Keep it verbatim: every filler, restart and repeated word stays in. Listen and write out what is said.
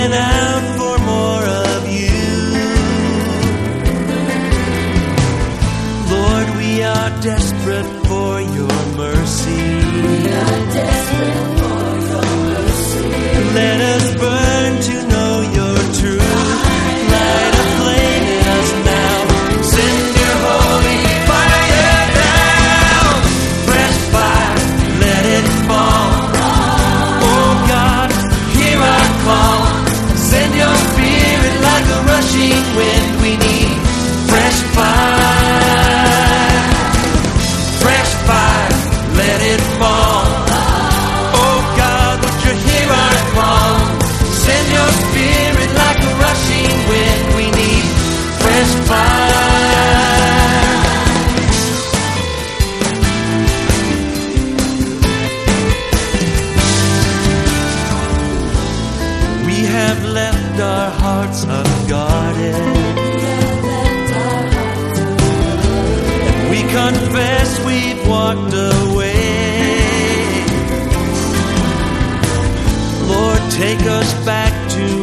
crying out for more of you. Lord, we are desperate for your mercy. We are desperate for your mercy. Let us burn to know your truth. Light a flame in us now. Send your holy fire down. Fresh fire, let it fall. Oh God, hear our call. Send your spirit like a rushing wind. We need fresh fire. Fresh fire, let it fall. Oh God, would you hear our call? Send your spirit like a rushing wind. We need fresh fire. We have left our hearts unguarded. We confess we've walked away. Lord, take us back to